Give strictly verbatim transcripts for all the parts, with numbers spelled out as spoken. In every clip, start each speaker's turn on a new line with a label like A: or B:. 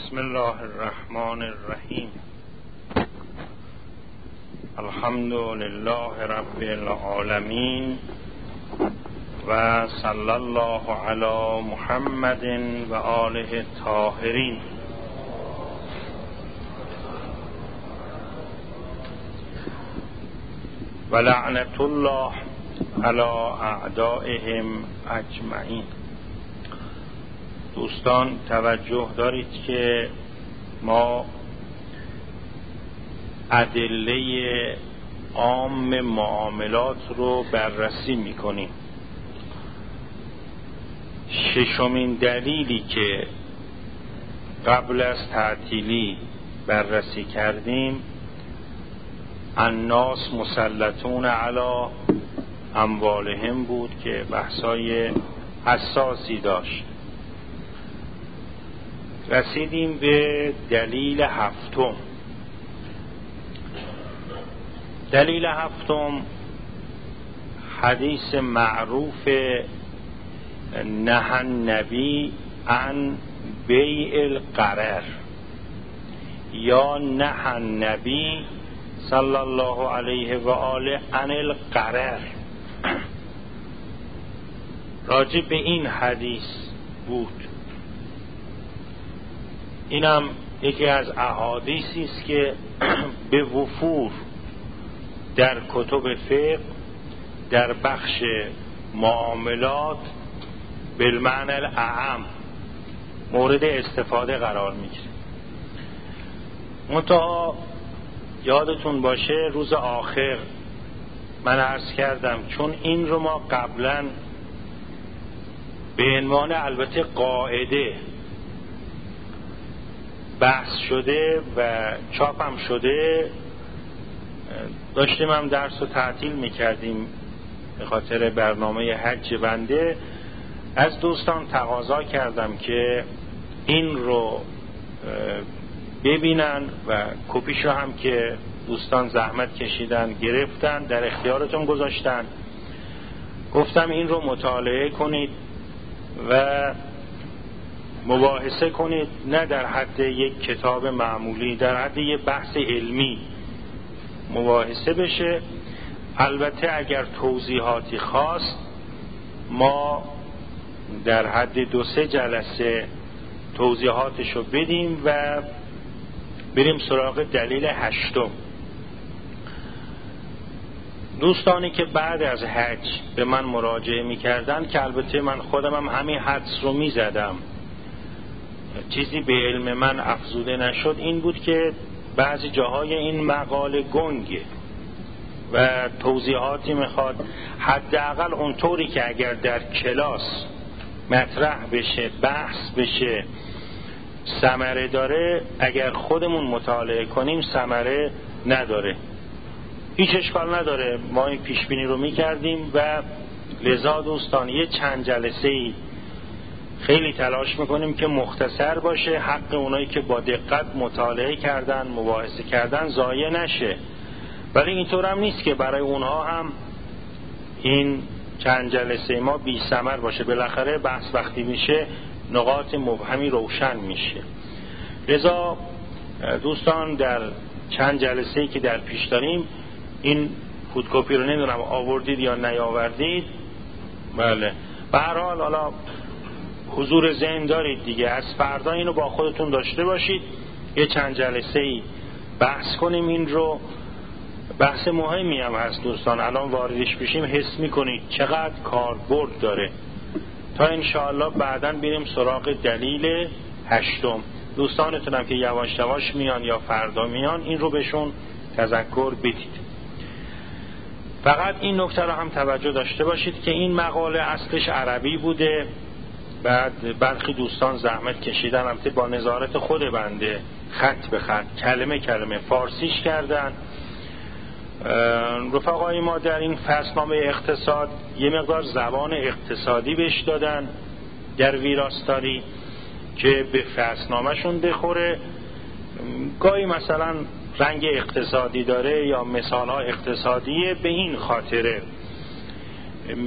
A: بسم الله الرحمن الرحیم. الحمد لله رب العالمین و صلی الله علی محمد و آله الطاهرین. و لعنت الله علی اعدائهم اجمعین. دوستان توجه دارید که ما ادله عام معاملات رو بررسی میکنیم. ششمین دلیلی که قبل از تعطیلی بررسی کردیم، الناس مسلطون علی اموالهم بود که بحثای حساسی داشت. رسیدیم به دلیل هفتم. دلیل هفتم حدیث معروف نهی النبی عن بیع الغرر یا نهی النبی صلی الله علیه و آله عن الغرر. راجع به این حدیث بود. اینم یکی از احادیثی است که به وفور در کتب فقه در بخش معاملات بالمعنی الاعم مورد استفاده قرار میگیره. منتها یادتون باشه روز آخر من عرض کردم چون این رو ما قبلا به عنوان البته قاعده بحث شده و چاپم شده، داشتیم هم درس رو تعطیل میکردیم به خاطر برنامه حج بنده، از دوستان تقاضا کردم که این رو ببینن و کپیش رو هم که دوستان زحمت کشیدن گرفتن در اختیارتون گذاشتن. گفتم این رو مطالعه کنید و مباحثه کنید، نه در حد یک کتاب معمولی، در حد یک بحث علمی مباحثه بشه. البته اگر توضیحاتی خواست ما در حد دو سه جلسه توضیحاتشو بدیم و بریم سراغ دلیل هشتم. دوستانی که بعد از حج به من مراجعه میکردن که البته من خودم هم همین حدس رو میزدم، چیزی به علم من افزوده نشد، این بود که بعضی جاهای این مقاله گنگه و توضیحاتی میخواد. حداقل اونطوری که اگر در کلاس مطرح بشه بحث بشه ثمره داره، اگر خودمون مطالعه کنیم ثمره نداره. هیچ اشکال نداره، ما این پیشبینی رو میکردیم و لذا دوستان یه چند جلسه ای خیلی تلاش میکنیم که مختصر باشه، حق اونایی که با دقت مطالعه کردن مباحثه کردن ضایع نشه. ولی اینطور هم نیست که برای اونها هم این چند جلسه ما بی ثمر باشه. بالاخره بحث وقتی میشه نقاط مبهمی روشن میشه. لذا دوستان در چند جلسه‌ای که در پیش داریم این فوتوکپی رو نمیدونم آوردید یا نیاوردید. بله به هر حال حالا حضور ذهن دارید دیگه، از فردا اینو با خودتون داشته باشید، یه چند جلسه ای بحث کنیم. این رو بحث مهمی هم هست دوستان، الان واردش بشیم حس میکنید چقدر کاربرد داره، تا انشاءالله بعداً بریم سراغ دلیل هشتم. دوستانتونم که یواش یواش میان یا فردا میان این رو بهشون تذکر بدید. فقط این نکته رو هم توجه داشته باشید که این مقاله اصلش عربی بوده، بعد برخی دوستان زحمت کشیدن البته با نظارت خود بنده خط به خط کلمه کلمه فارسیش کردن. رفقای ما در این فصلنامه اقتصاد یه مقدار زبان اقتصادی بهش دادن در ویراستاری که به فصلنامه شون بخوره. گاهی مثلا رنگ اقتصادی داره یا مثالها اقتصادیه، به این خاطره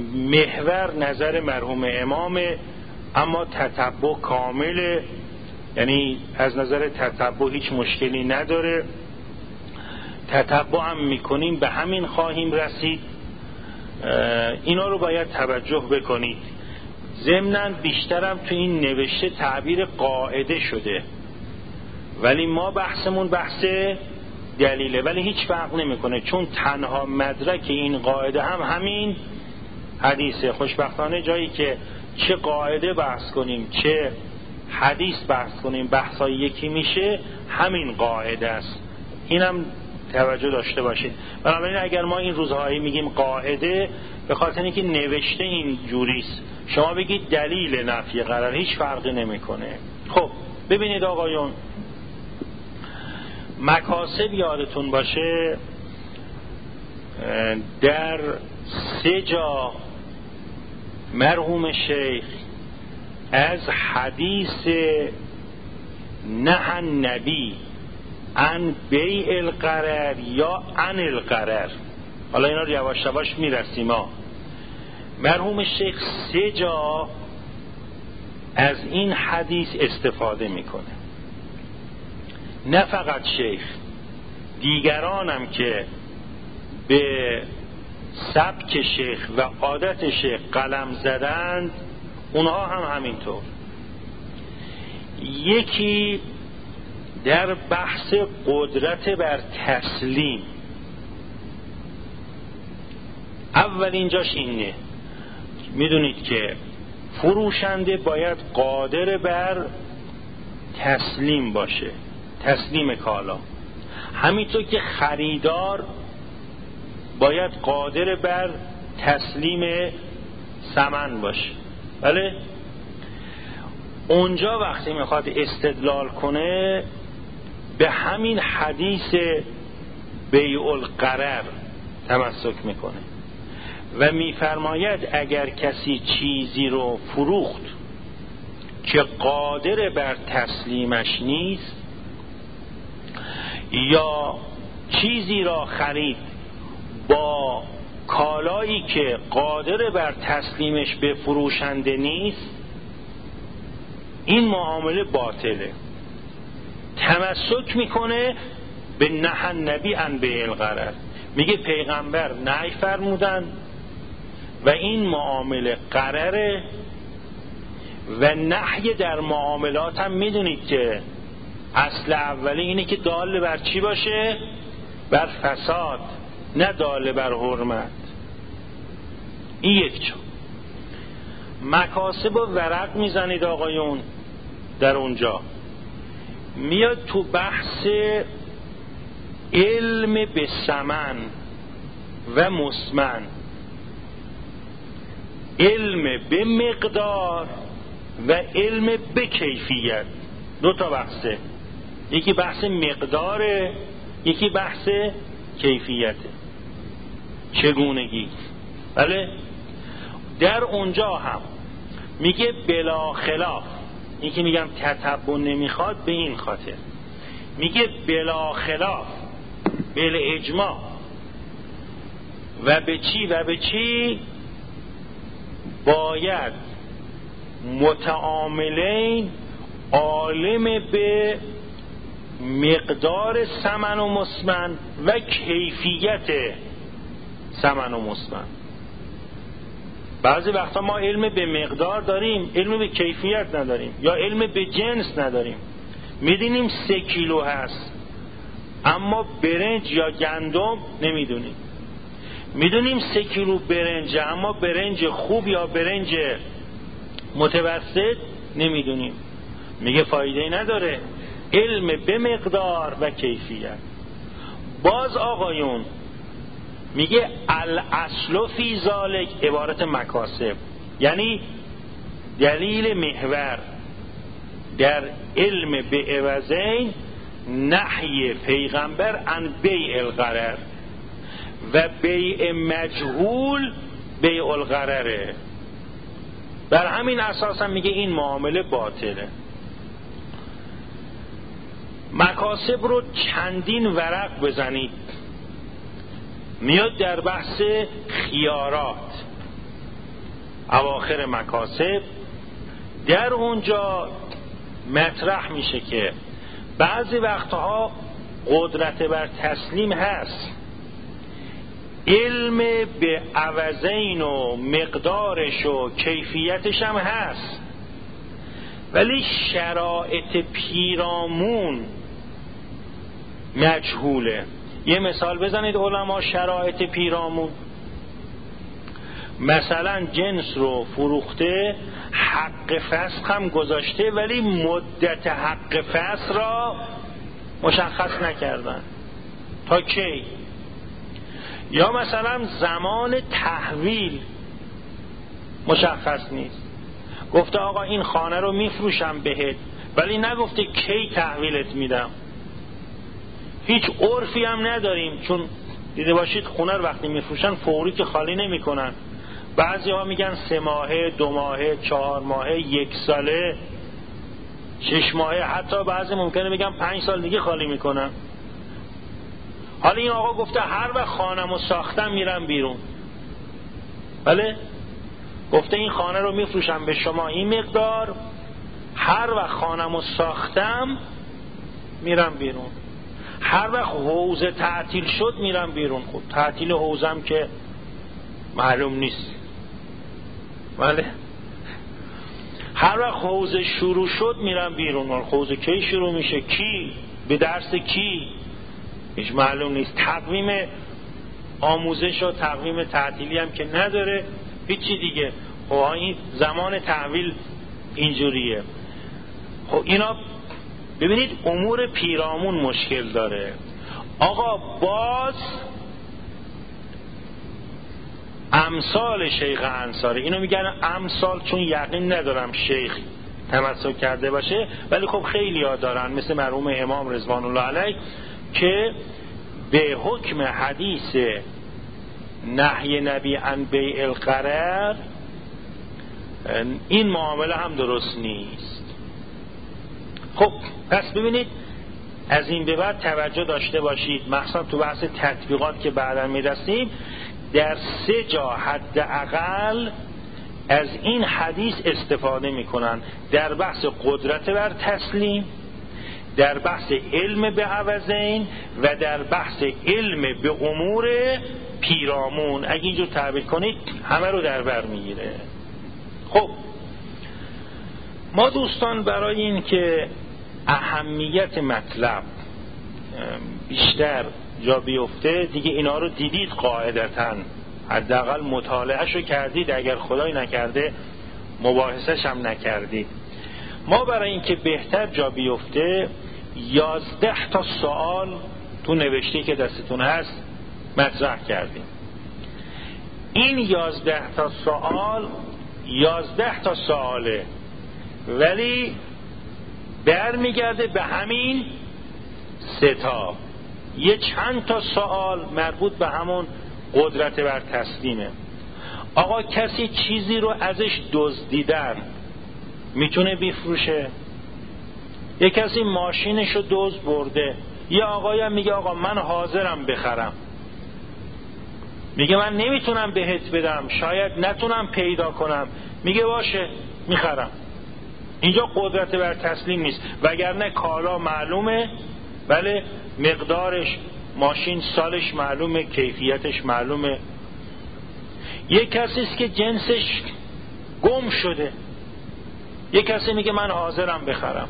A: محور نظر مرحوم امامه، اما تتبع کامل یعنی از نظر تتبع هیچ مشکلی نداره، تتبع هم میکنیم به همین خواهیم رسید. اینا رو باید توجه بکنید. ضمناً بیشترم تو این نوشته تعبیر قاعده شده، ولی ما بحثمون بحث دلیله، ولی هیچ فرق نمیکنه چون تنها مدرک این قاعده هم همین حدیثه. خوشبختانه جایی که چه قاعده بحث کنیم چه حدیث بحث کنیم بحثای یکی میشه، همین قاعده است. اینم توجه داشته باشید. بنابراین اگر ما این روزهایی میگیم قاعده، به خاطر اینکه نوشته این جوریست، شما بگید دلیل نفی قرار، هیچ فرقی نمیکنه. خب ببینید آقایون، مکاسب یادتون باشه در سه جا مرحوم شیخ از حدیث نه نبی عن بیع الغرر یا عن الغرر، حالا اینا رو یواش یواش میرسیم ها، مرحوم شیخ سه جا از این حدیث استفاده میکنه. نه فقط شیخ، دیگرانم که به سبک شیخ و عادت شیخ قلم زدند اونها هم همینطور. یکی در بحث قدرت بر تسلیم، اولین جاش اینه، میدونید که فروشنده باید قادر بر تسلیم باشه، تسلیم کالا، همینطور که خریدار باید قادر بر تسلیم ثمن باشه. بله، اونجا وقتی میخواد استدلال کنه به همین حدیث بیع الغرر تمسک میکنه و میفرماید اگر کسی چیزی رو فروخت که قادر بر تسلیمش نیست، یا چیزی را خرید با کالایی که قادر بر تسلیمش به فروشنده نیست، این معامله باطله. تمسک میکنه به نه نبی عن بیع الغرر، میگه پیغمبر نهی فرمودن و این معامله غرره و نهی در معاملات هم میدونید که اصل اولی اینه که دال بر چی باشه؟ بر فساد، نه دال بر حرمت. این یک چون مکاسب و ورق میزنید آقایون. در اونجا میاد تو بحث علم به ثمن و مسمن، علم به مقدار و علم به کیفیت. دو تا بحثه، یکی بحث مقداره، یکی بحث کیفیته، چگونگی. بله، در اونجا هم میگه بلا خلاف، این که میگم تتبع نمیخواد به این خاطر، میگه بلا خلاف بل اجماع و به چی و به چی باید متعاملین عالم به مقدار ثمن و مسمن و کیفیت ثمن و مسمن. بعضی وقتا ما علم به مقدار داریم، علم به کیفیت نداریم، یا علم به جنس نداریم. میدونیم سه کیلو هست اما برنج یا گندم نمیدونیم. میدونیم سه کیلو برنج اما برنج خوب یا برنج متوسط نمیدونیم. میگه فایده نداره. علم به مقدار و کیفیت. باز آقایون میگه الاصل فی ذالک عبارت مکاسب، یعنی دلیل محور در علم به عوضین نهی پیغمبر عن بیع الغرر و بیع مجهول بیع الغرره. بر همین اساس هم میگه این معامله باطله. مکاسب رو چندین ورق بزنید، میاد در بحث خیارات اواخر مکاسب. در اونجا مطرح میشه که بعضی وقتها قدرت بر تسلیم هست، علم به عوضین و مقدارش و کیفیتش هم هست، ولی شرایط پیرامون مجهوله. یه مثال بزنید علما شرایط پیرامون. مثلا جنس رو فروخته، حق فسخ هم گذاشته، ولی مدت حق فسخ را مشخص نکردن تا کی. یا مثلا زمان تحویل مشخص نیست، گفته آقا این خانه رو میفروشم بهت، ولی نگفته کی تحویلت میدم. هیچ عرفی هم نداریم، چون دیده باشید خونه رو وقتی میفروشن فوری که خالی نمی کنن. بعضی ها میگن سه ماهه، دو ماهه، چهار ماهه، یک ساله، شش ماهه، حتی بعضی ممکنه بگن پنج سال دیگه خالی میکنن. حالا این آقا گفته هر وقت خانه‌مو ساختم میرم بیرون. بله؟ گفته این خانه رو میفروشم به شما این مقدار، هر وقت خانه‌مو ساختم میرم بیرون. هر وقت حوزه تعطیل شد میرم بیرون. خب تعطیل حوزم که معلوم نیست. بله؟ هر وقت حوزه شروع شد میرم بیرون. حوزه کی شروع میشه؟ کی؟ به درس کی؟ هیچ معلوم نیست. تقویم آموزش و تقویم تعطیلی هم که نداره، هیچی دیگه. خب این زمان تحویل اینجوریه. خب اینا ببینید امور پیرامون مشکل داره. آقا باز امثال شیخ انصاری، اینو میگن امثال چون یقین ندارم شیخ تمسک کرده باشه، ولی خب خیلی ها دارن، مثل مرحوم امام رضوان الله علیه که به حکم حدیث نهی نبی عن بیع الغرر این معامله هم درست نیست. خب پس ببینید از این به بعد توجه داشته باشید، مخصوصا تو بحث تطبیقات که بعدا میرسیم، در سه جا حداقل از این حدیث استفاده میکنن: در بحث قدرت بر تسلیم، در بحث علم به عوضین و در بحث علم به امور پیرامون. اگه اینجور تعبیر کنید همه رو در بر میگیره. خب ما دوستان برای این که اهمیت مطلب بیشتر جا بیفته، دیگه اینا رو دیدید قاعدتاً، حداقل مطالعهشو کردید، اگر خدای نکرده مباحثش هم نکردید. ما برای این که بهتر جا بیفته یازده تا سوال تو نوشته که دستتون هست مطرح کردیم. این یازده تا سوال یازده تا سواله، ولی برمیگرده به همین سه تا. یه چند تا سوال مربوط به همون قدرت بر تسلیمه. آقا کسی چیزی رو ازش دزدیدن میتونه بفروشه؟ یه کسی ماشینش رو دزد برده، یه آقایی هم میگه آقا من حاضرم بخرم، میگه من نمیتونم بهت بدم، شاید نتونم پیدا کنم، میگه باشه میخرم. اینجا قدرت بر تسلیم نیست، وگرنه کالا معلومه، بله مقدارش، ماشین سالش معلومه، کیفیتش معلومه. یک کسی است که جنسش گم شده، یک کسی میگه من حاضرم بخرم.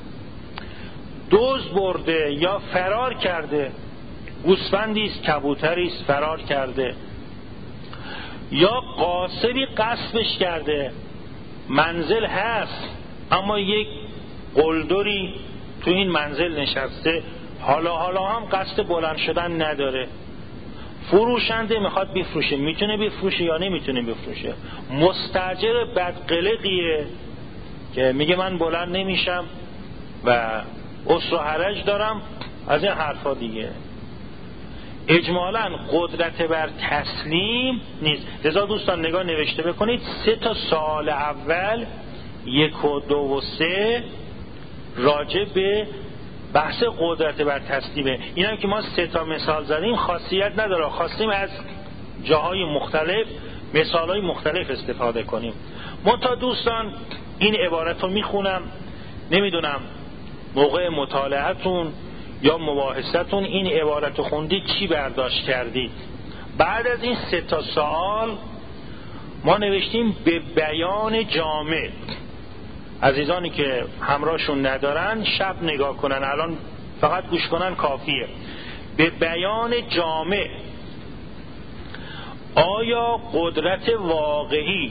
A: دزد برده یا فرار کرده، گوسفندی است، کبوتری است، فرار کرده، یا غاصبی غصبش کرده، منزل هست اما یک قلدری تو این منزل نشسته، حالا حالا هم قصد بلند شدن نداره. فروشنده میخواد بفروشه، میتونه بفروشه یا نمیتونه بفروشه. مستاجر بدقلقیه که میگه من بلند نمیشم و اسر و حرج دارم، از این حرفا دیگه. اجمالاً قدرت بر تسلیم نیست. لذا دوستان نگاه نوشته بکنید، سه تا سال اول یک و دو و سه راجع به بحث قدرت بر تسلیمه. این هم که ما سه تا مثال زدیم خاصیت نداره، خواستیم از جاهای مختلف مثالهای مختلف استفاده کنیم. منتها دوستان این عبارت رو میخونم، نمیدونم موقع مطالعتون یا مباحثتون این عبارت خوندید چی برداشت کردید؟ بعد از این سه تا سوال ما نوشتیم به بیان جامع. عزیزانی که همراهشون ندارن شب نگاه کنن، الان فقط گوش کنن کافیه. به بیان جامع آیا قدرت واقعی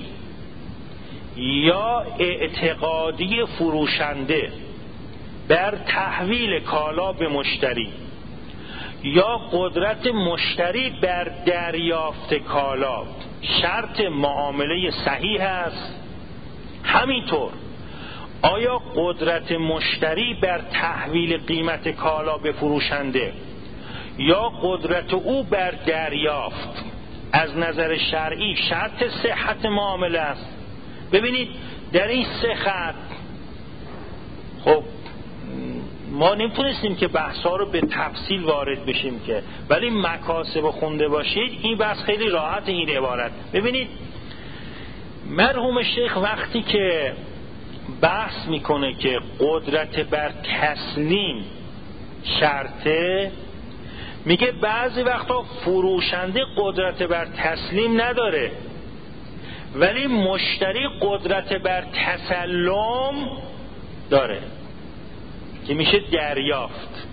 A: یا اعتقادی فروشنده بر تحویل کالا به مشتری یا قدرت مشتری بر دریافت کالا شرط معامله صحیح است؟ همینطور آیا قدرت مشتری بر تحویل قیمت کالا به فروشنده یا قدرت او بر دریافت از نظر شرعی شرط صحت معامله است؟ ببینید در این سه خط خب ما نمیتونستیم که بحثا رو به تفصیل وارد بشیم که، ولی مکاسب خونده باشید این بحث خیلی راحت. این عبارت ببینید مرحوم شیخ وقتی که بحث میکنه که قدرت بر تسلیم شرطه، میگه بعضی وقتا فروشنده قدرت بر تسلیم نداره ولی مشتری قدرت بر تسلم داره که میشه دریافت.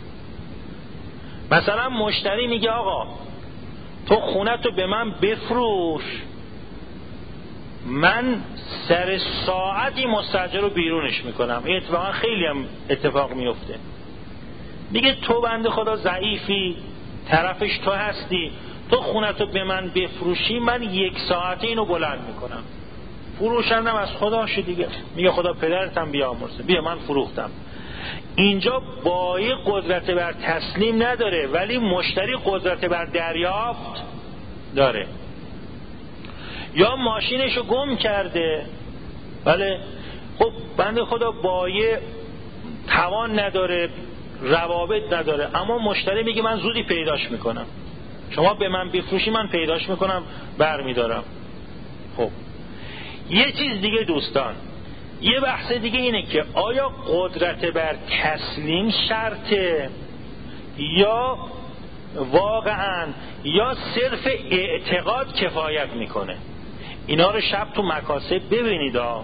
A: مثلا مشتری میگه آقا تو خونتو به من بفروش، من سر ساعتی مستاجر رو بیرونش میکنم. این اتفاقا خیلی هم اتفاق میفته. میگه تو بنده خدا ضعیفی، طرفش تو هستی، تو خونتو به من بفروشی من یک ساعته اینو بلند میکنم. فروشندم از خداش دیگه، میگه خدا پدرتم بیامرزه، بیا من فروختم. اینجا بایی قدرت بر تسلیم نداره ولی مشتری قدرت بر دریافت داره. یا ماشینشو گم کرده، بله خب بنده خدا بایه توان نداره، روابط نداره، اما مشتری میگه من زودی پیداش میکنم، شما به من بفروشی من پیداش میکنم برمیدارم. خب یه چیز دیگه دوستان، یه بحث دیگه اینه که آیا قدرت بر تسلیم شرطه یا واقعا یا صرف اعتقاد کفایت میکنه؟ اینا رو شب تو مکاسب ببینید ها.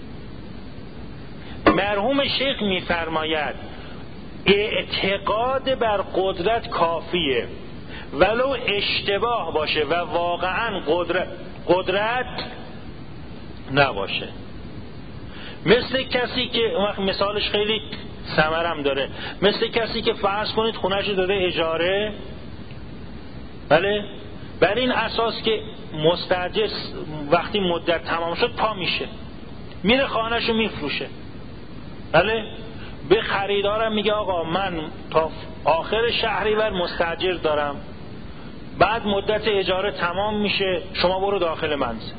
A: مرحوم شیخ میفرماید اعتقاد بر قدرت کافیه ولو اشتباه باشه و واقعا قدرت, قدرت نباشه. مثل کسی که مثالش خیلی ثمرم داره، مثل کسی که فرض کنید خونه‌اش داده اجاره، بله، بر این اساس که مستاجر وقتی مدت تمام شد پا میشه میره خانه‌شو میفروشه، بله، به خریدارم میگه آقا من تا آخر شهریور مستاجر دارم، بعد مدت اجاره تمام میشه شما برو داخل منزل.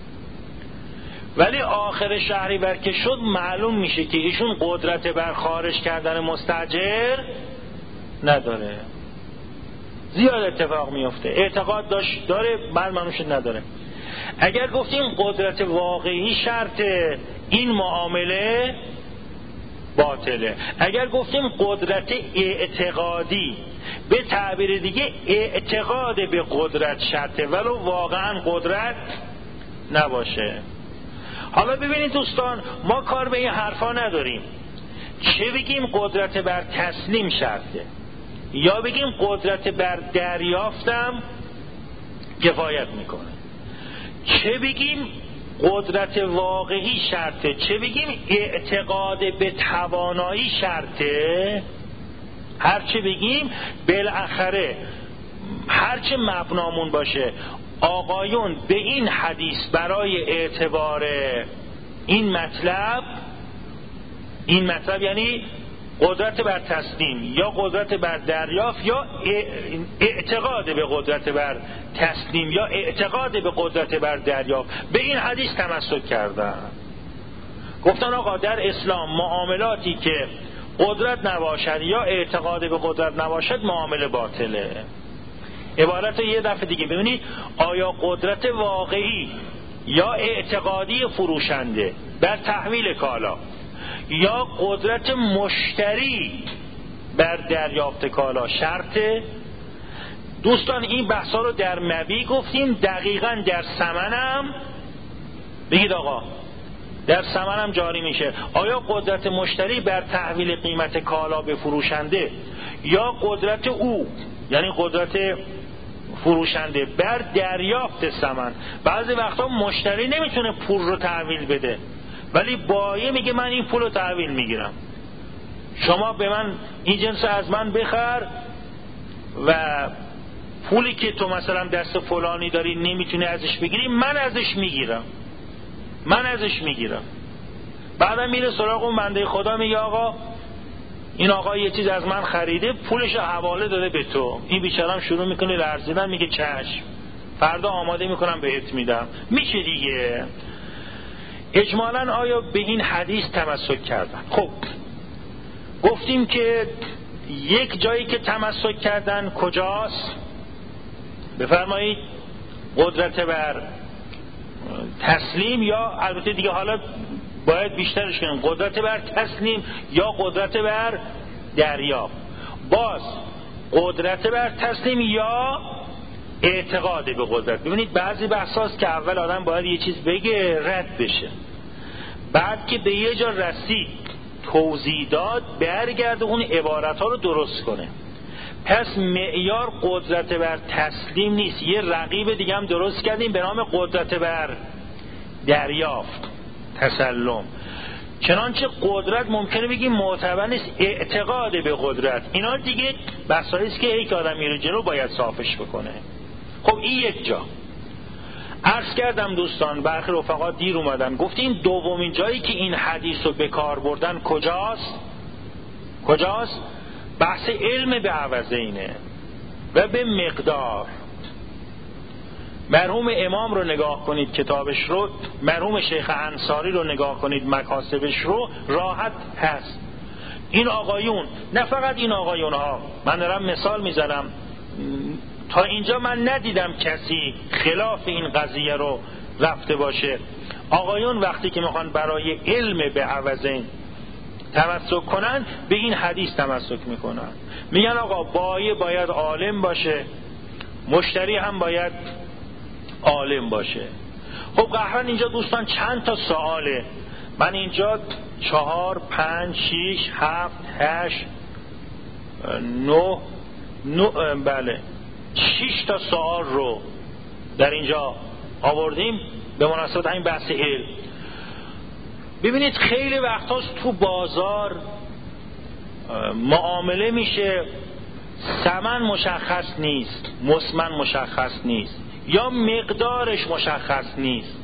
A: ولی آخر شهریور که شد معلوم میشه که ایشون قدرت بر خارج کردن مستاجر نداره. زیاد اتفاق میفته، اعتقاد داشت داره بعد منوش نداره. اگر گفتیم قدرت واقعی شرط این معامله باطله. اگر گفتیم قدرت اعتقادی، به تعبیر دیگه اعتقاد به قدرت شرطه ولو واقعا قدرت نباشه. حالا ببینید دوستان، ما کار به این حرفا نداریم چه بگیم قدرت بر تسلیم شرطه یا بگیم قدرت بر دریافتم کفایت میکنه، چه بگیم قدرت واقعی شرطه، چه بگیم اعتقاد به توانایی شرطه. هرچه بگیم بالاخره هرچه مبنامون باشه آقایون به این حدیث برای اعتبار این مطلب، این مطلب یعنی قدرت بر تسلیم یا قدرت بر دریافت یا اعتقاد به قدرت بر تسلیم یا اعتقاد به قدرت بر دریافت، به این حدیث تمسک کردن. گفتن آقا در اسلام معاملاتی که قدرت نباشد یا اعتقاد به قدرت نباشد معامله باطله. عبارت یه دفعه دیگه ببینید، آیا قدرت واقعی یا اعتقادی فروشنده بر تحویل کالا یا قدرت مشتری بر دریافت کالا شرطه. دوستان این بحثا رو در مبی گفتیم، دقیقاً در ثمن هم بگید آقا در ثمن هم جاری میشه. آیا قدرت مشتری بر تحویل قیمت کالا به فروشنده یا قدرت او، یعنی قدرت فروشنده بر دریافت ثمن. بعضی وقتا مشتری نمیتونه پول رو تحویل بده ولی بایع میگه من این پول رو تحویل میگیرم، شما به من این جنس از من بخر و پولی که تو مثلا دست فلانی داری نمیتونی ازش بگیری، من ازش میگیرم من ازش میگیرم بعدم میره سراغ اون بنده خدا میگه آقا این آقا یه چیز از من خریده، پولش حواله داده به تو. این بیچاره‌ام شروع میکنه لرزیدن، میگه چشم، فردا آماده میکنم بهت میدم. میشه دیگه. اجمالاً آیا به این حدیث تمسک کردن؟ خب گفتیم که یک جایی که تمسک کردن کجاست؟ بفرمایید. قدرت بر تسلیم یا البته دیگه حالا باید بیشترش کنیم، قدرت بر تسلیم یا قدرت بر دریافت. باز قدرت بر تسلیم یا اعتقاد به قدرت. ببینید بعضی بحثاست که اول آدم باید یه چیز بگه رد بشه، بعد که به یه جا رسید توضیح داد برگرده اون عبارت ها رو درست کنه. پس معیار قدرت بر تسلیم نیست، یه رقیب دیگه هم درست کردیم به نام قدرت بر دریافت، تسلم. چنانچه قدرت ممکنه بگیم معتبر نیست، اعتقاد به قدرت. اینا دیگه بحثایی است که یک آدم میره جلو باید صافش بکنه. خب این یک جا. عرض کردم دوستان برخی رفقا دیر اومدن، گفتیم دومین جایی که این حدیث رو به کار بردن کجاست؟ کجاست؟ بحث علم به عوضینه و به مقدار. مرحوم امام رو نگاه کنید کتابش رو، مرحوم شیخ انصاری رو نگاه کنید مکاسبش رو، راحت هست. این آقایون، نه فقط این آقایون ها، من دارم مثال میزنم، تا اینجا من ندیدم کسی خلاف این قضیه رو رفته باشه. آقایون وقتی که میخوان برای علم به عوضین تمسک کنن به این حدیث تمسک میکنن، میگن آقا بایع باید عالم باشه، مشتری هم باید عالم باشه. خب قهرن اینجا دوستان چند تا سواله، من اینجا چهار پنج شیش هفت هشت نه نه بله شیش تا سوال رو در اینجا آوردیم به مناسبت این بحث علم. ببینید خیلی وقتاست تو بازار معامله میشه، ثمن مشخص نیست، مسمن مشخص نیست، یا مقدارش مشخص نیست،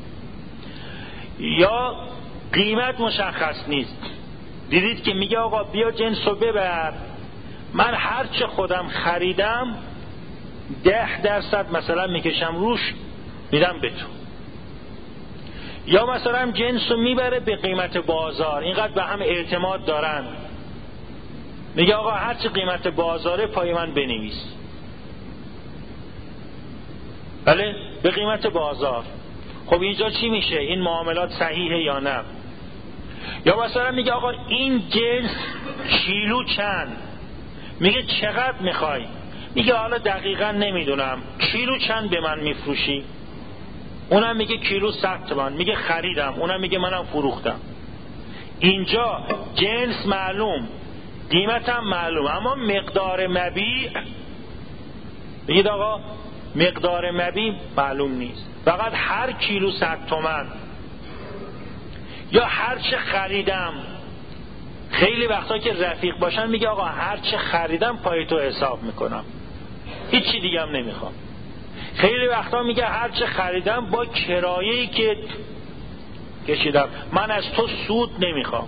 A: یا قیمت مشخص نیست. دیدید که میگه آقا بیا جنسو ببر، من هرچه خودم خریدم ده درصد مثلا میکشم روش میدم به تو. یا مثلا جنسو میبره به قیمت بازار، اینقدر به هم اعتماد دارن، میگه آقا هرچی قیمت بازاره پای من بنویس. بله به قیمت بازار. خب اینجا چی میشه؟ این معاملات صحیحه یا نه؟ یا مثلا میگه آقا این جنس کیلو چند، میگه چقدر میخوای؟ میگه حالا دقیقا نمیدونم، کیلو چند به من میفروشی؟ اونم میگه کیلو صد تومان، میگه خریدم، اونم میگه منم فروختم. اینجا جنس معلوم، قیمتم معلوم، اما مقدار مبیع، بگید آقا مقدار مبیع معلوم نیست، فقط هر کیلو صد تومان یا هر چه خریدم. خیلی وقتا که رفیق باشن میگه آقا هر چه خریدم پای تو حساب میکنم، هیچی دیگه هم نمیخوام. خیلی وقتا میگه هر چه خریدم با کرایه‌ای که کشیدم من از تو سود نمیخوام.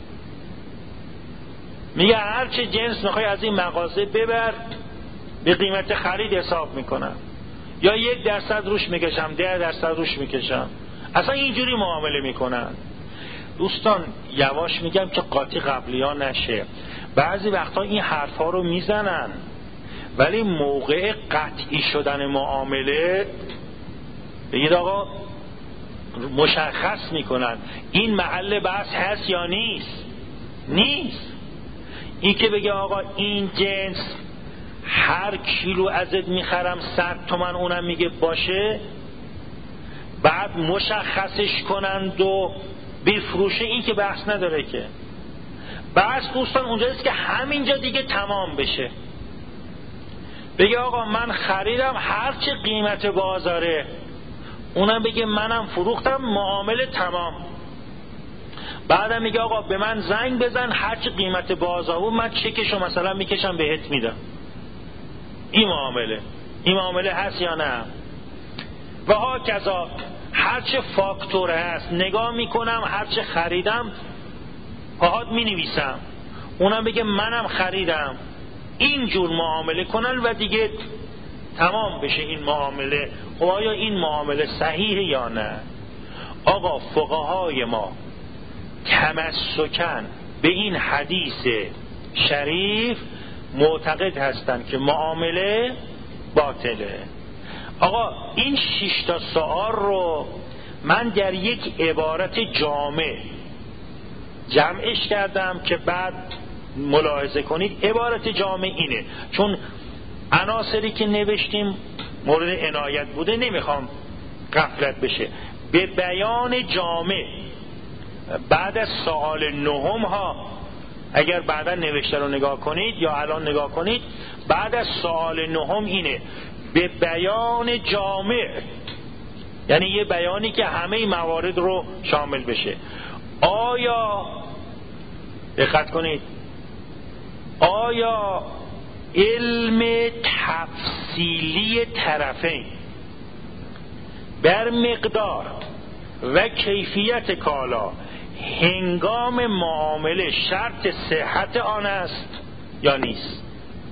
A: میگه هر چه جنس میخوای از این مغازه ببر، به قیمت خرید حساب میکنم، یا یک درصد روش میکشم، ده درصد روش میکشم. اصلا اینجوری معامله میکنن. دوستان یواش میگم که قاطی قبلی ها نشه، بعضی وقتا این حرف ها رو میزنن ولی موقع قطعی شدن معامله بگید آقا مشخص میکنن این محل بحث هست یا نیست. نیست. این که بگه آقا این جنس هر کیلو ازت میخرم صد تومن، اونم میگه باشه، بعد مشخصش کنند و بفروشه، این که بحث نداره که. بحث دوستان اونجاست که همینجا دیگه تمام بشه، بگه آقا من خریدم هرچه قیمت بازاره، اونم بگه منم فروختم، معامله تمام. بعدم میگه آقا به من زنگ بزن هرچه قیمت بازار بود من چکشو مثلا میکشم بهت میدم. این معامله این معامله هست یا نه؟ و ها کذا هرچه فاکتور هست نگاه میکنم، هرچه خریدم پاهات مینویسم، اونم بگه منم خریدم. اینجور معامله کنن و دیگه تمام بشه این معامله. خب آیا این معامله صحیحه یا نه؟ آقا فقهای ما تمسکن به این حدیث شریف معتقد هستند که معامله باطله. آقا این شش تا سؤال رو من در یک عبارت جامع جمعش کردم که بعد ملاحظه کنید. عبارت جامع اینه، چون عناصری که نوشتیم مورد عنایت بوده نمیخوام غفلت بشه. به بیان جامع بعد از سوال نهم ها، اگر بعدا نوشته رو نگاه کنید یا الان نگاه کنید، بعد از سوال نهم اینه به بیان جامع، یعنی یه بیانی که همه موارد رو شامل بشه. آیا دقت کنید، آیا علم تفصیلی طرفین بر مقدار و کیفیت کالا هنگام معامله شرط صحت آن است یا نیست؟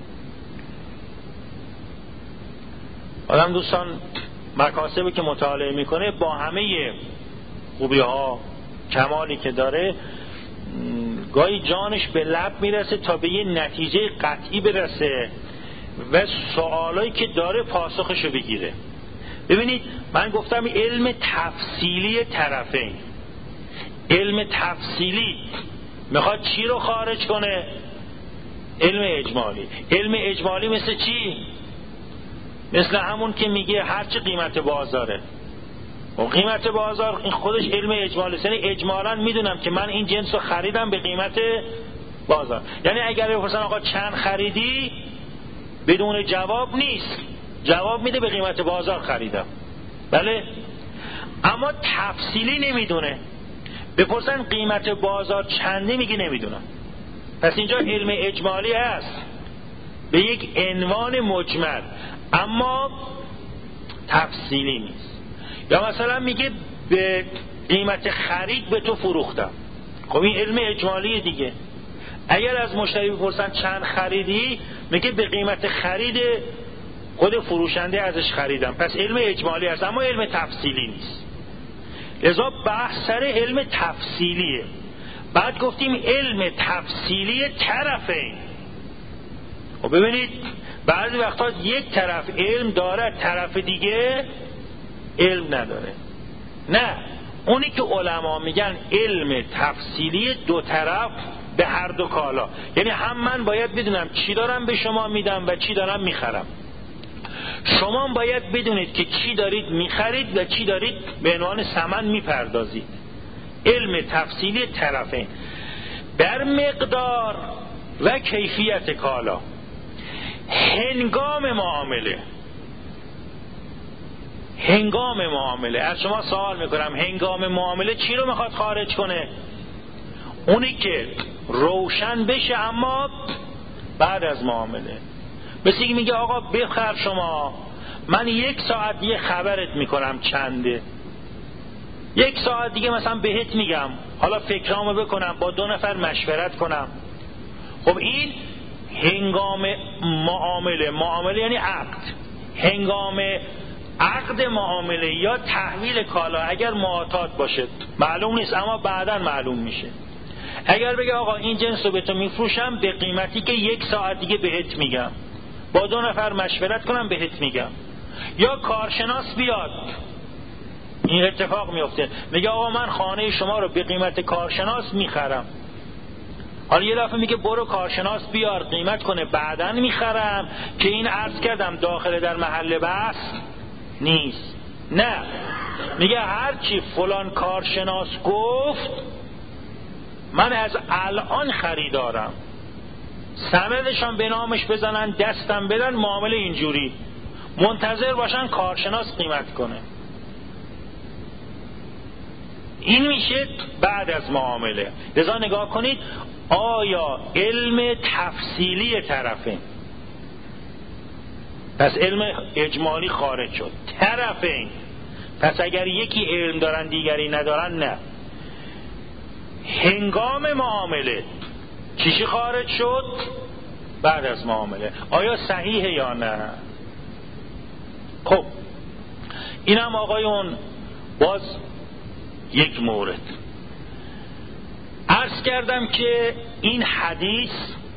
A: آدم دوستان مکاسبی که مطالعه میکنه با همه خوبی ها کمالی که داره، گاهی جانش به لب میرسه تا به یه نتیجه قطعی برسه و سوالایی که داره پاسخشو بگیره. ببینید من گفتم علم تفصیلی طرفین. علم تفصیلی میخواد چی رو خارج کنه؟ علم اجمالی. علم اجمالی مثل چی؟ مثل همون که میگه هرچی قیمت بازاره. و قیمت بازار این خودش علم اجمالی، یعنی اجمالا میدونم که من این جنس رو خریدم به قیمت بازار. یعنی اگر بپرسن آقا چند خریدی، بدون جواب نیست، جواب میده به قیمت بازار خریدم. بله، اما تفصیلی نمیدونه. بپرسن قیمت بازار چنده، میگه نمیدونم. پس اینجا علم اجمالی هست به یک عنوان مجمل، اما تفصیلی نیست. یا مثلا میگه به قیمت خرید به تو فروختم، خب این علم اجمالی دیگه. اگر از مشتری بپرسن چند خریدی، میگه به قیمت خرید خود فروشنده ازش خریدم، پس علم اجمالی هست اما علم تفصیلی نیست. لذا بحث سر علم تفصیلیه. بعد گفتیم علم تفصیلی طرفین. خب ببینید بعضی وقتا یک طرف علم داره، طرف دیگه علم نداره. نه، اونی که علما میگن علم تفصیلی دو طرف به هر دو کالا، یعنی هم من باید بدونم چی دارم به شما میدم و چی دارم میخرم، شما باید بدونید که چی دارید میخرید و چی دارید به عنوان ثمن میپردازید. علم تفصیلی طرفین بر مقدار و کیفیت کالا هنگام معامله. هنگام معامله از شما سوال میکنم، هنگام معامله چی رو میخواد خارج کنه؟ اونی که روشن بشه اما بعد از معامله. مثل اینکه میگه آقا بخر شما، من یک ساعت دیگه خبرت میکنم چنده، یک ساعت دیگه مثلا بهت میگم، حالا فکرامو بکنم، با دو نفر مشورت کنم. خب این هنگام معامله. معامله یعنی عقد. هنگام عقد معامله یا تحویل کالا اگر معتاد باشه معلوم نیست اما بعداً معلوم میشه. اگر بگه آقا این جنس رو به تو میفروشم به قیمتی که یک ساعت دیگه بهت میگم، با دو نفر مشورت کنم بهت میگم. یا کارشناس بیاد، این اتفاق میفته، میگه آقا من خانه شما رو به قیمت کارشناس میخرم.
B: حالا یه دفعه میگه برو کارشناس بیار قیمت کنه بعداً میخرم، که این عرض کردم داخل در محل بحث نیست. نه، میگه هرچی فلان کارشناس گفت من از الان خریدارم، سندشان به نامش بزنن دستم بدن، معامله اینجوری منتظر باشن کارشناس قیمت کنه. این میشه بعد از معامله. لذا نگاه کنید آیا علم تفصیلی طرفین، پس علم اجمالی خارج شد، طرفین پس اگر یکی علم دارن دیگری ندارن نه. هنگام معامله چیشی خارج شد؟ بعد از معامله. آیا صحیحه یا نه؟ خب اینم آقایون باز یک مورد. عرض کردم که این حدیث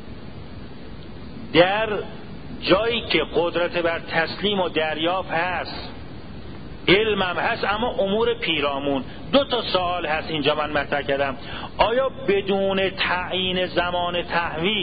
B: در جایی که قدرت بر تسلیم و دریافت هست، علمم هست، اما امور پیرامون. دو تا سوال هست اینجا من مطرح کردم. آیا بدون تعیین زمان تحویل،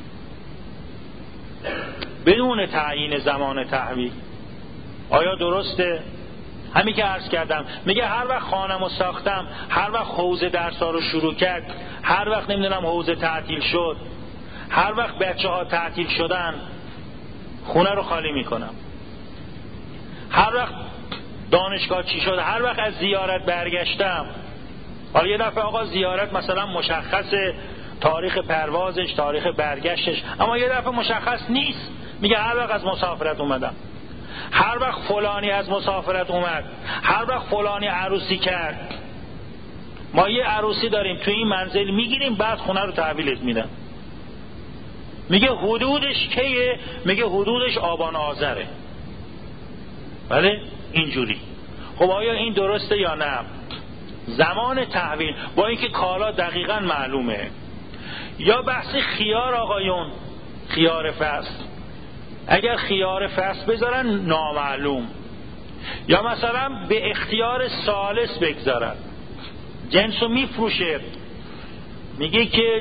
B: بدون تعیین زمان تحویل آیا درسته؟ همین که عرض کردم، میگه هر وقت خانمو ساختم، هر وقت حوزه درسا رو شروع کرد، هر وقت نمیدونم حوزه تعطیل شد، هر وقت بچه ها تعطیل شدن خونه رو خالی میکنم، هر وقت دانشگاه چی شد، هر وقت از زیارت برگشتم. حالا یه دفعه آقا زیارت مثلا مشخصه تاریخ پروازش، تاریخ برگشتش، اما یه دفعه مشخص نیست، میگه هر وقت از مسافرت اومدم، هر وقت فلانی از مسافرت اومد، هر وقت فلانی عروسی کرد. ما یه عروسی داریم تو این منزل میگیریم، بعد خونه رو تحویلت میدن. میگه حدودش کیه؟ میگه حدودش آبان آذره. بله اینجوری. خب آیا این درسته یا نه؟ زمان تحویل با اینکه کالا دقیقاً معلومه. یا بحث خیار آقایون، خیار فصل، اگر خیار فصل بذارن نامعلوم، یا مثلا به اختیار ثالث بگذارن، جنسو میفروشه، میگه که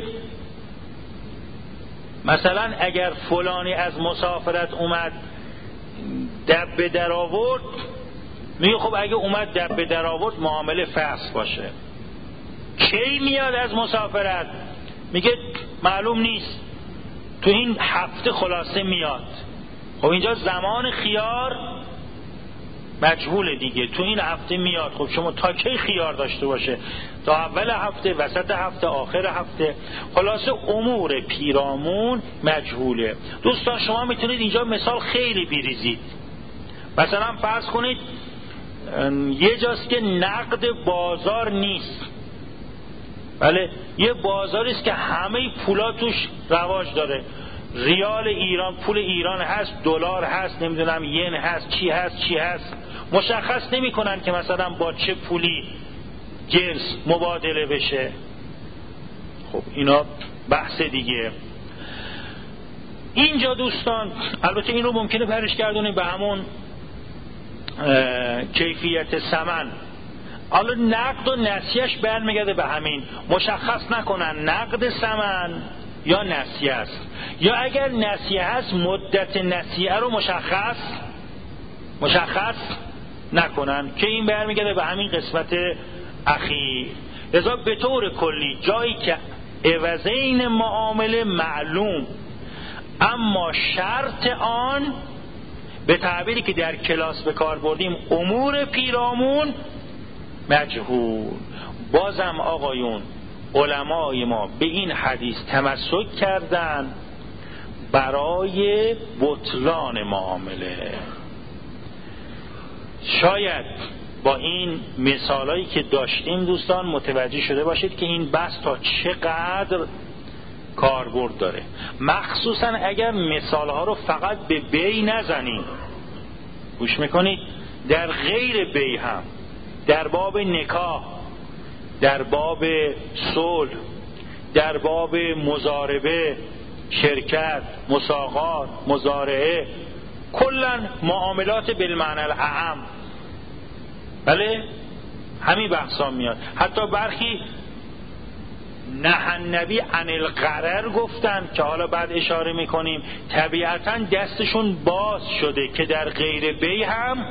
B: مثلا اگر فلانی از مسافرت اومد دبه در آورد، میگه خب اگه اومد دبه در آورد معامله فصل باشه. کی میاد از مسافرت؟ میگه معلوم نیست، تو این هفته خلاصه میاد. خب اینجا زمان خیار مجهوله دیگه، تو این هفته میاد. خب شما تا کی خیار داشته باشه؟ تا اول هفته، وسط هفته، آخر هفته. خلاصه امور پیرامون مجهوله. دوستان شما میتونید اینجا مثال خیلی بیریزید. مثلا فرض کنید یه جاست که نقد بازار نیست، بله یه بازاری است که همه پولا توش رواج داره، ریال ایران، پول ایران هست، دلار هست، نمیدونم ین هست، چی هست چی هست، مشخص نمی کنن که مثلا با چه پولی جنس مبادله بشه. خب اینا بحث دیگه. اینجا دوستان البته این رو ممکنه برش گردونیم به همون کیفیت ثمن. حالا نقد و نسیهش برمیگرده به همین، مشخص نکنن نقد ثمن یا نسیه است، یا اگر نسیه هست مدت نسیه رو مشخص مشخص نکنن، که این برمیگرده به همین قسمت اخیر. لذا به طور کلی جایی که عوضین معامله معلوم اما شرط آن به تعبیری که در کلاس به کار بردیم امور پیرامون مجهول. بازم آقایون علمای ما به این حدیث تمسک کردن برای بطلان معامله. شاید با این مثالایی که داشتیم دوستان متوجه شده باشید که این بحث تا چقدر کاربرد داره، مخصوصا اگر مثالها رو فقط به بی نزنیم. گوش میکنید؟ در غیر بی هم، در باب نکاح، در باب صلح، در باب مضاربه، شرکت، مساقات، مزارعه، کلا معاملات بالمعنی الاعم، بله همین بحثا میاد. حتی برخی نه النبی عن الغرر گفتن که حالا بعد اشاره میکنیم طبیعتا دستشون باز شده که در غیر بی هم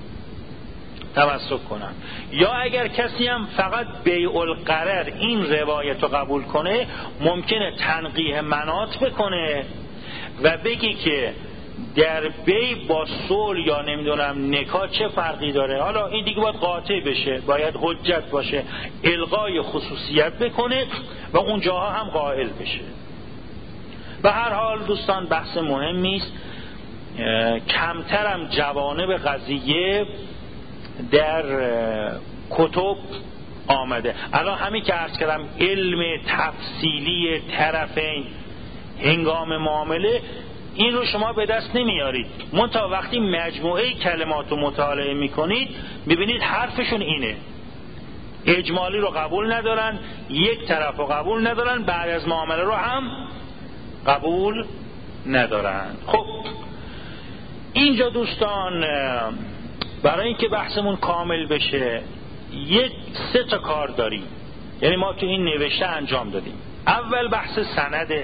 B: تمسک کنن. یا اگر کسی هم فقط بیع الغرر این روایت رو قبول کنه ممکنه تنقیح مناط بکنه و بگی که در بی با صلح یا نمیدونم نکاح چه فرقی داره. حالا این دیگه باید قاطع بشه، باید حجت باشه، الغای خصوصیت بکنه و اونجاها هم قائل بشه. به هر حال دوستان بحث مهمی است. کمترم جوانب قضیه در کتب آمده. الان همین که عرض کردم علم تفصیلی طرفین هنگام معامله این رو شما به دست نمیارید. منتها وقتی مجموعه کلمات رو مطالعه میکنید میبینید حرفشون اینه، اجمالی رو قبول ندارن، یک طرف رو قبول ندارن، بعد از معامله رو هم قبول ندارن. خب اینجا دوستان برای اینکه بحثمون کامل بشه یک سه تا کار داریم، یعنی ما تو این نوشته انجام دادیم. اول بحث سنده،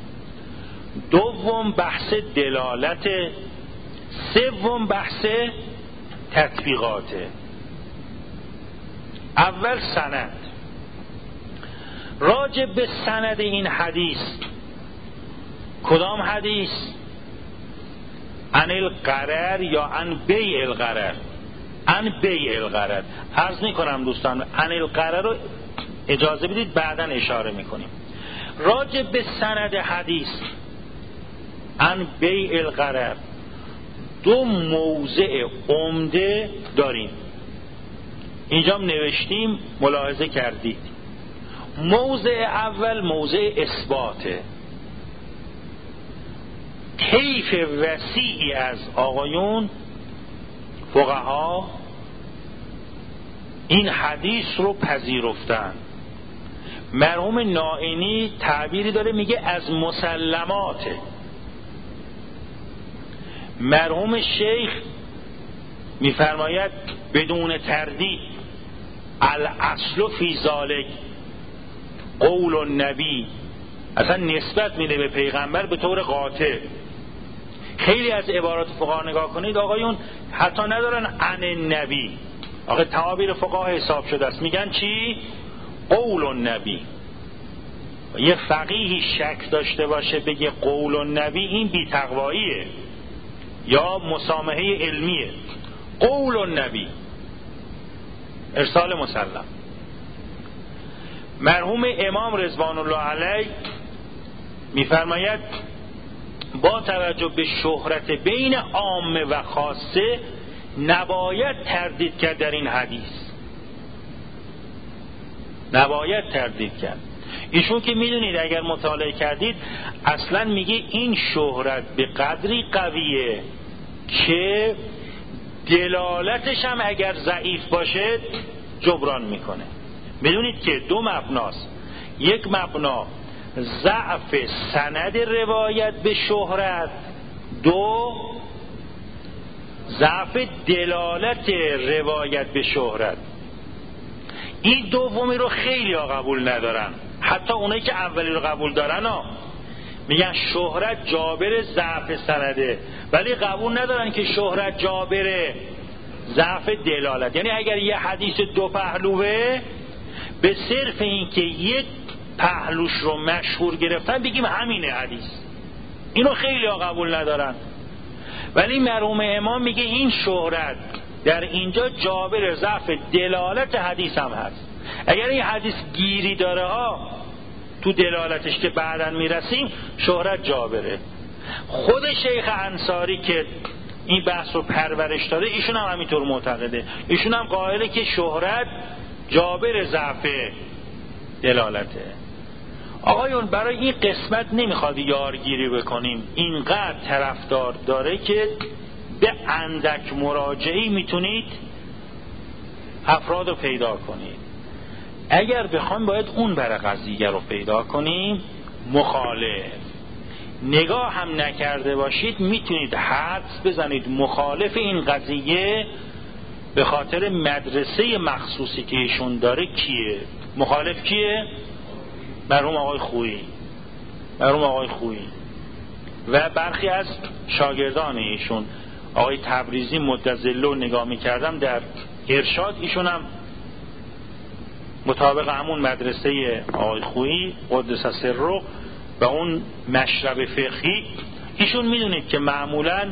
B: دوم بحث دلالت، سوم بحث تطبیقاته. اول سند. راجع به سند این حدیث، کدام حدیث؟ عن الغرر یا عن بیع الغرر؟ عن بیع الغرر. عرض میکنم دوستان عن الغرر رو اجازه بدید بعداً اشاره میکنیم. راجع به سند حدیث عن بیع الغرر دو موضع عمده داریم، اینجا نوشتیم ملاحظه کردید. موضع اول موضع اثباته. طیف وسیعی از آقایون فقها این حدیث رو پذیرفتن. مرحوم نائینی تعبیری داره میگه از مسلماته. مرحوم شیخ میفرماید بدون تردید الاصل فی ذالک قول النبی، اصلا نسبت میده به پیغمبر به طور قاطع. خیلی از عبارات فقها نگاه کنید آقایون حتی ندارن عن النبی، آقا تعابیر فقها حساب شده است، میگن چی؟ قول النبی. یه فقیهی شک داشته باشه بگه قول النبی، این بی تقواییه یا مسامحه علمیه. قول النبی ارسال مسلم. مرحوم امام رضوان الله علیه میفرماید با توجه به شهرت بین عامه و خاصه نباید تردید کرد در این حدیث، نباید تردید کرد. ایشون که میدونید اگر مطالعه کردید اصلا میگه این شهرت به قدری قویه که دلالتش هم اگر ضعیف باشه جبران میکنه. میدونید که دو مبناست، یک مبنا ضعف سند روایت به شهرت، دو ضعف دلالت روایت به شهرت. این دومی رو خیلی ها قبول ندارن، حتی اونایی که اولی رو قبول دارن ها میگن شهرت جابر ضعف سنده، ولی قبول ندارن که شهرت جابر ضعف دلالت. یعنی اگر یه حدیث دو پهلوه به صرف این که یک پهلوش رو مشهور گرفتن بگیم همینه حدیث، اینو خیلی ها قبول ندارن. ولی مرحوم امام میگه این شهرت در اینجا جابر ضعف دلالت حدیث هم هست. اگر این حدیث گیری داره ها تو دلالتش که بعداً میرسیم شهرت جابره. خود شیخ انصاری که این بحث رو پرورش داده ایشون هم همینطور معتقده، ایشون هم قائله که شهرت جابر ضعف دلالته. آقایون برای این قسمت نمیخواد یارگیری بکنیم، اینقدر طرفدار داره که به اندک مراجعی میتونید افراد رو پیدا کنید. اگر بخوایم باید اون برای قضیه رو پیدا کنیم مخالف. نگاه هم نکرده باشید میتونید حدس بزنید مخالف این قضیه به خاطر مدرسه مخصوصی که ایشون داره کیه. مخالف کیه؟ مرحوم آقای خویی مرحوم آقای خویی و برخی از شاگردان ایشون، آقای تبریزی مدظله نگاه میکردم در ارشاد، ایشون هم مطابق همون مدرسه آقای خویی قدس سره و اون مشرب فقهی، ایشون میدونید که معمولا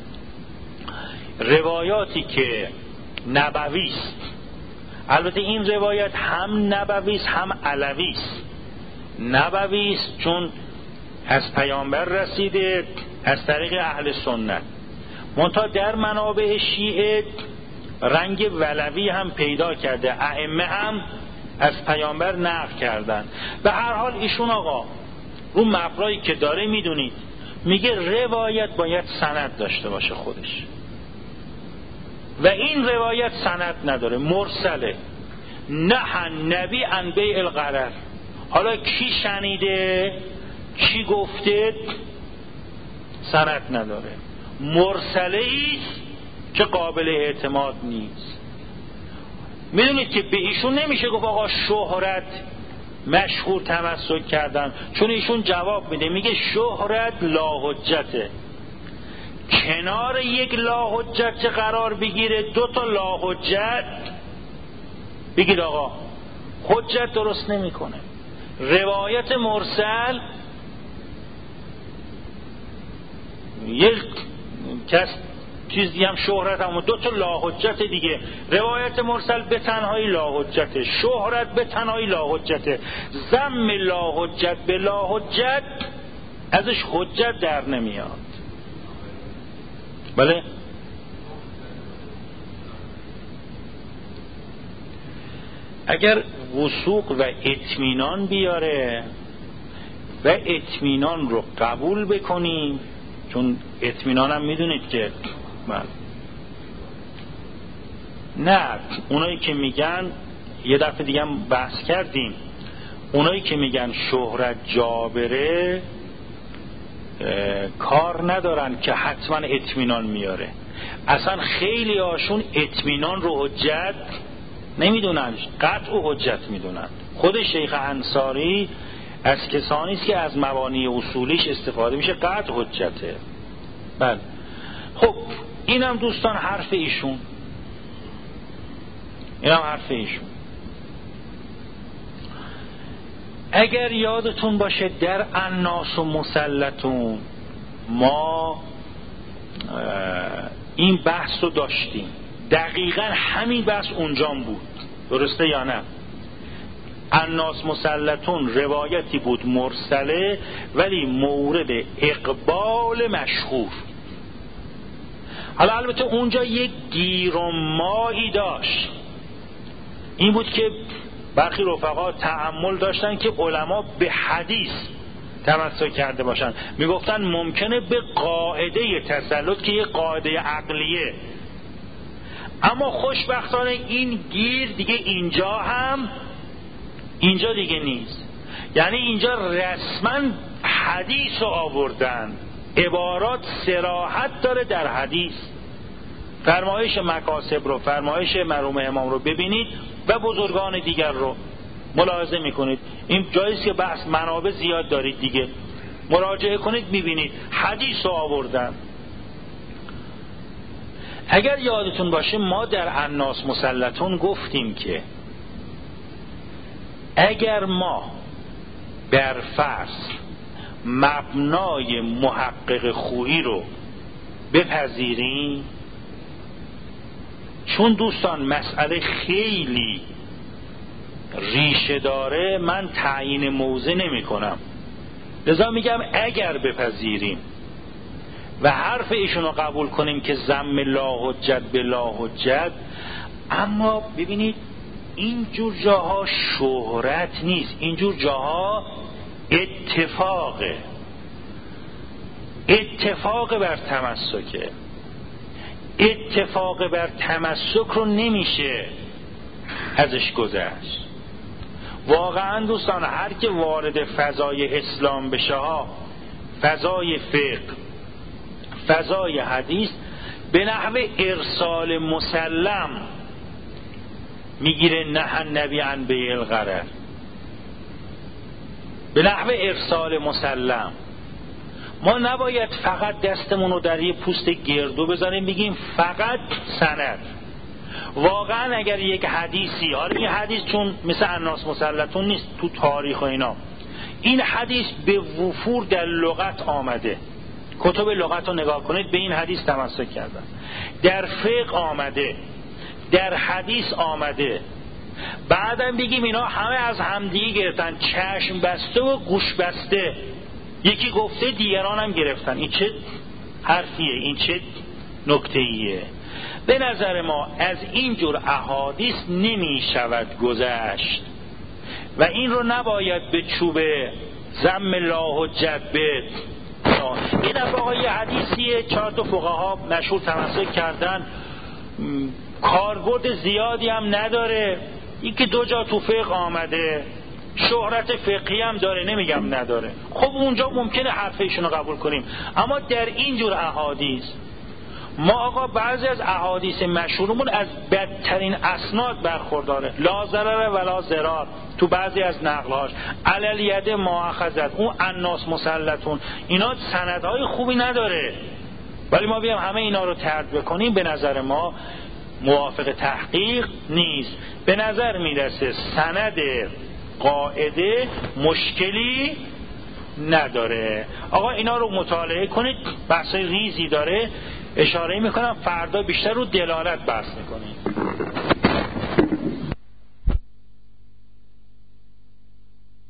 B: روایاتی که نبوی است، البته این روایت هم نبوی است هم علوی است. نبوی است چون از پیامبر رسیده از طریق اهل سنت، منتها در منابع شیعه رنگ ولوی هم پیدا کرده، ائمه هم از پیامبر نقل کردن. به هر حال ایشون آقا رو مبنایی که داره میدونید میگه روایت باید سند داشته باشه خودش، و این روایت سند نداره، مرسله. نه نبی عن بیع الغرر، حالا کی شنیده کی گفته سند نداره، مرسله ایست که قابل اعتماد نیست. میدونید که به ایشون نمیشه گفت آقا شهرت مشهور تمسک کردن، چون ایشون جواب میده میگه شهرت لا حجته، کنار یک لا حجت که قرار بگیره دو تا لا حجت بگید آقا حجت درست نمیکنه. روایت مرسل یک کس چیزی هم شهرت هم دو تا لا حجت دیگه، روایت مرسل به تنهایی لا حجته، شهرت به تنهایی لا حجته، ضم لا حجت به لا حجت ازش حجت در نمیاد. بله اگر وثوق و اطمینان بیاره و اطمینان رو قبول بکنیم، چون اطمینان هم میدونید که من نه اونایی که میگن، یه دفعه دیگه هم بحث کردیم، اونایی که میگن شهرت جابره کار ندارن که حتما اطمینان میاره، اصلا خیلی هاشون اطمینان رو حجت نمیدونن، قطع و حجت میدونن. خود شیخ انصاری از کسانی است که از مبانی اصولیش استفاده میشه، قطع حجته. بله خب اینم دوستان حرف ایشون، اینم حرف ایشون. اگر یادتون باشه در الناس و مسلطون ما این بحث رو داشتیم، دقیقا همین بحث اونجام بود، درسته یا نه؟ الناس مسلطون روایتی بود مرسله ولی مورد اقبال مشهور. حالا البته اونجا یک گیر و مایی داشت، این بود که برخی رفقا تأمل داشتن که علما به حدیث تمسک کرده باشن، میگفتن ممکنه به قاعده تسلط که یه قاعده عقلیه، اما خوشبختانه این گیر دیگه اینجا هم اینجا دیگه نیست. یعنی اینجا رسما حدیث رو آوردن، عبارات صراحت داره در حدیث. فرمایش مکاسب رو، فرمایش مرحوم امام رو ببینید و بزرگان دیگر رو ملاحظه میکنید. این جاییست که بحث منابع زیاد دارید دیگه، مراجعه کنید میبینید حدیث رو آوردن. اگر یادتون باشه ما در الناس مسلطون گفتیم که اگر ما بر فرض مبنای محقق خویی رو بپذیریم، چون دوستان مسئله خیلی ریشه داره من تعیین موضع نمی کنم، لذا میگم اگر بپذیریم و حرف ایشون رو قبول کنیم که ضم لا حجت به لا حجت، اما ببینید اینجور جاها شهرت نیست، اینجور جاها اتفاقه، اتفاق بر تمسکه. اتفاق بر تمسک رو نمیشه ازش گذشت. واقعا دوستان هر که وارد فضای اسلام بشه ها، فضای فقه، فضای حدیث، به نحو ارسال مسلم میگیره نه نبی عن بیع الغرر. به نحو ارسال مسلم. ما نباید فقط دستمون رو در یه پوست گردو بذاریم بگیم فقط سند. واقعا اگر یک حدیثی، حالا این حدیث چون مثل الناس مسلطون نیست تو تاریخ و اینا، این حدیث به وفور در لغت آمده، کتب لغت رو نگاه کنید به این حدیث تمسک کردن، در فقه آمده، در حدیث آمده، بعدم بگیم اینا همه از همدیگه گرفتن، چشم بسته و گوش بسته، یکی گفته دیگران هم گرفتن، این چه حرفیه، این چه نکته‌ایه؟ به نظر ما از اینجور احادیث نمی شود گذشت و این رو نباید به چوب ضم لا حجت بد. این دفعه یه حدیثیه چهار تا فقها مشهور تمسک کردن، کاربرد زیادی هم نداره، یکی دو جا تو فقه آمده، شهرت فقهی هم داره، نمیگم نداره، خب اونجا ممکنه حرفشون رو قبول کنیم. اما در اینجور احادیث ما آقا بعضی از احادیث مشهورمون از بدترین اسناد برخورداره، لا ضرر ولا ضرار تو بعضی از نقلهاش، علل ید مؤاخذت، اون الناس مسلطون، اینا سندهای خوبی نداره، ولی ما بیام همه اینا رو طرد بکنیم به نظر ما موافق تحقیق نیست. به نظر میرسه سند قاعده مشکلی نداره. آقا اینا رو مطالعه کنید، بحث ریزی داره، اشاره میکنم فردا بیشتر رو دلالت بحث میکنیم.